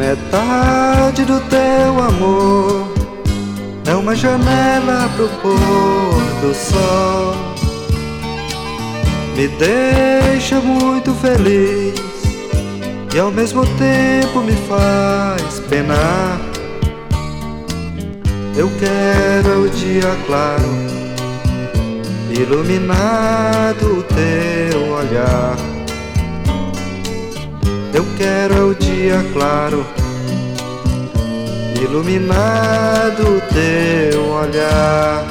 Metade do teu amor é uma janela pro pôr do sol. Me deixa muito feliz e ao mesmo tempo me faz penar. Eu quero o dia claro, iluminado o teu olhar. Eu quero o dia claro, iluminado o teu olhar.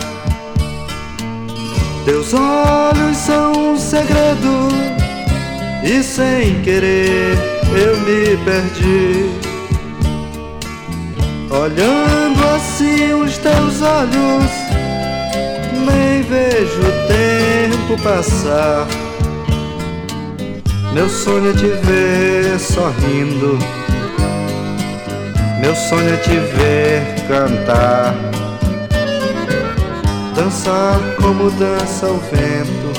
Teus olhos são um segredo e sem querer eu me perdi. Olhando assim os teus olhos, nem vejo o tempo passar. Meu sonho é te ver sorrindo, meu sonho é te ver cantar, dançar como dança o vento,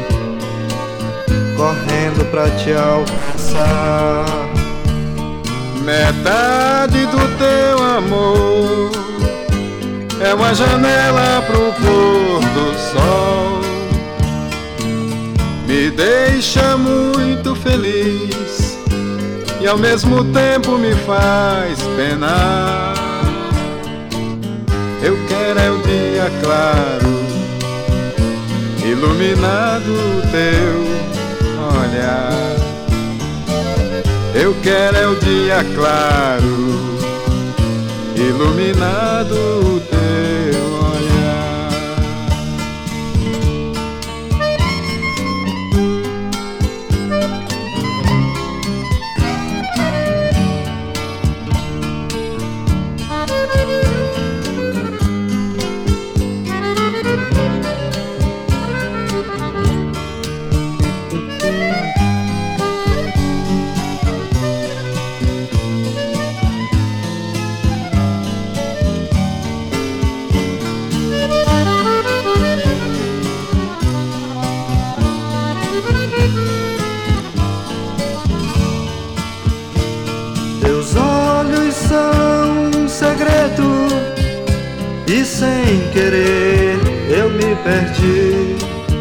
correndo pra te alcançar. Metade do teu amor é uma janela pro pôr do sol. Me deixa muito feliz e ao mesmo tempo me faz penar. Eu quero é o dia claro, iluminado o teu olhar. Eu quero é o dia claro, iluminado o teu olhar. Teus olhos são um segredo e sem querer eu me perdi.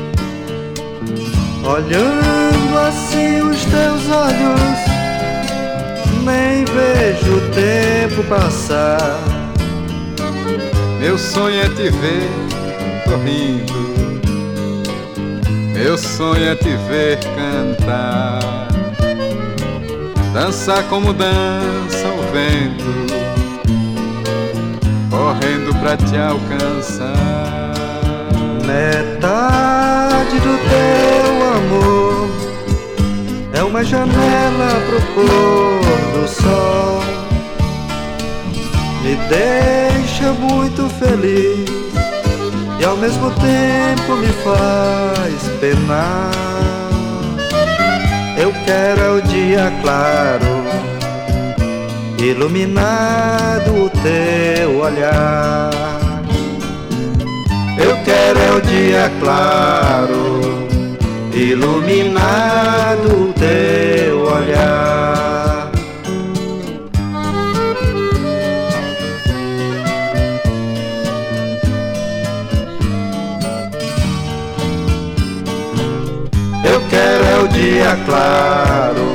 Olhando assim os teus olhos, nem vejo o tempo passar. Meu sonho é te ver sorrindo, meu sonho é te ver cantar, dançar como dança o vento, correndo pra te alcançar. Metade do teu amor é uma janela pro pôr do sol. Me deixa muito feliz e ao mesmo tempo me faz penar. Eu quero é o dia claro, iluminado o teu olhar. Eu quero é o dia claro, iluminado o teu olhar. Eu quero é o dia claro,